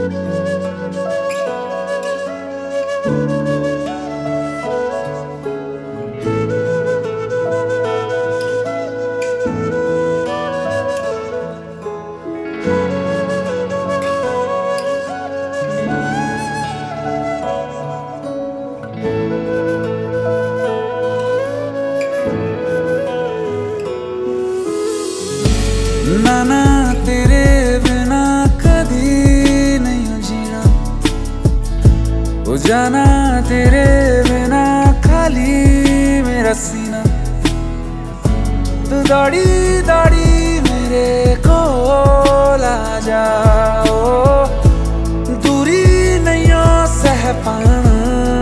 ना तेरे बिना कभी नहीं जीना, हो जाना तेरे बिना खाली मेरा सीना। तू दौड़ी दौड़ी मेरे कोल आ जाओ, दूरी नहीं हो सह पाना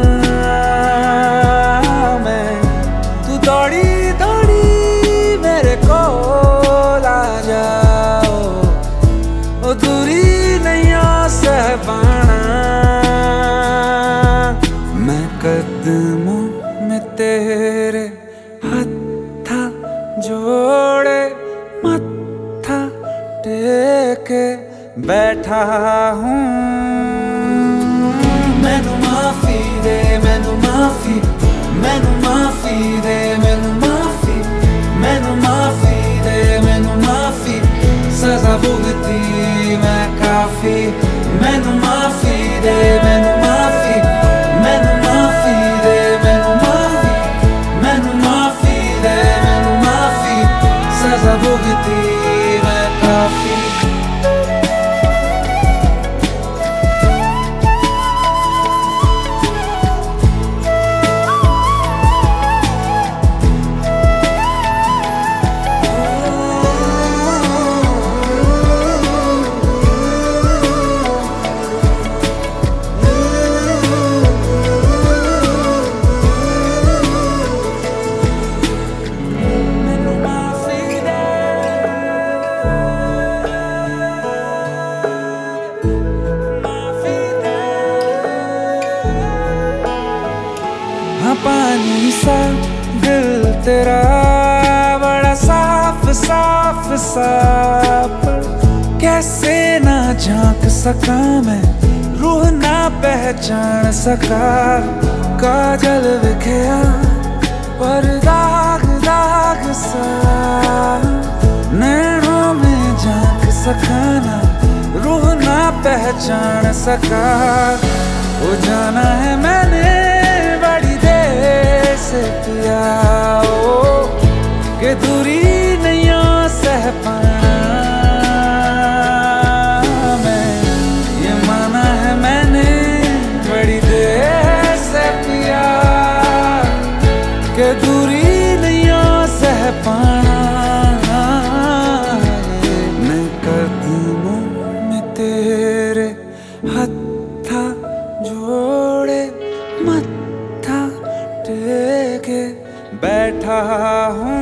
मैं। तू दौड़ी दौड़ी मेरे कोल आ जाओ, ओ दूरी नहीं हो सह पाना। मैं कदमों में तेरे हत्था जोड़े मत्था टेके बैठा हूँ। मैनू माफी दे, मैनू माफी, मैनू माफी दे, मैनू माफी, मैनू माफी दे, मैनू माफी। सजा भुगती मैं काफी। मैनू माफी दे, मैनू माफी, मैनू माफी दे, मैनू माफी, मैनू माफी दे, मैनू माफी। सजा भुगती मैं काफी। पानी सा दिल तेरा बड़ा साफ साफ साफ, कैसे ना झांक सका मैं, रूह ना पहचान सका। काजल विखया पर दाग दाग सा, नैनों में झांक सका ना, रूह ना पहचान सका। वो जाना है मैंने बड़ी देर से पिया ओ, कि दूरी नहीं हो सह पाना मैं। ये माना है मैंने बड़ी देर से पिया, कि दूरी नहीं हो सह पाना। मैं कदमों में तेरे हत्था जोड़े मत्था टेके बैठा हूँ।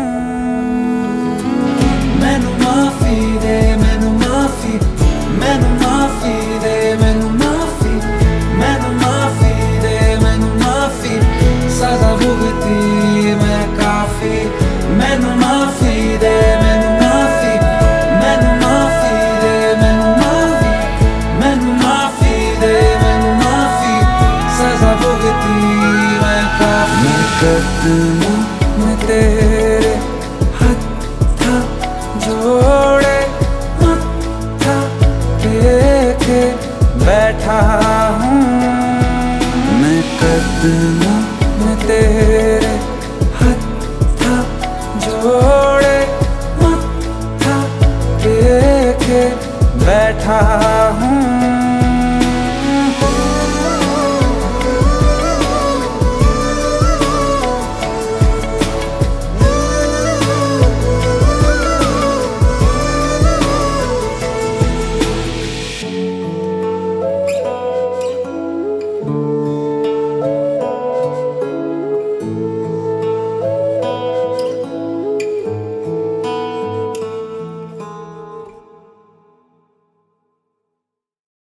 मैनू माफी दे, मैनू माफी, मैनू माफी दे, मैनू माफी, मैनू माफी दे, मैनू माफी। सजा भुगती मैं काफी। मैनू माफी दे, मैनू माफी, मैनू माफी दे, मैनू माफी, मैनू माफी दे, मैनू माफी। सजा भुगती मैं काफी। मैं कदमों में तेरे हत्था जोड़े मत्था टेके बैठा हूँ। मैं कदमों में तेरे हत्था जोड़े मत्था टेके बैठा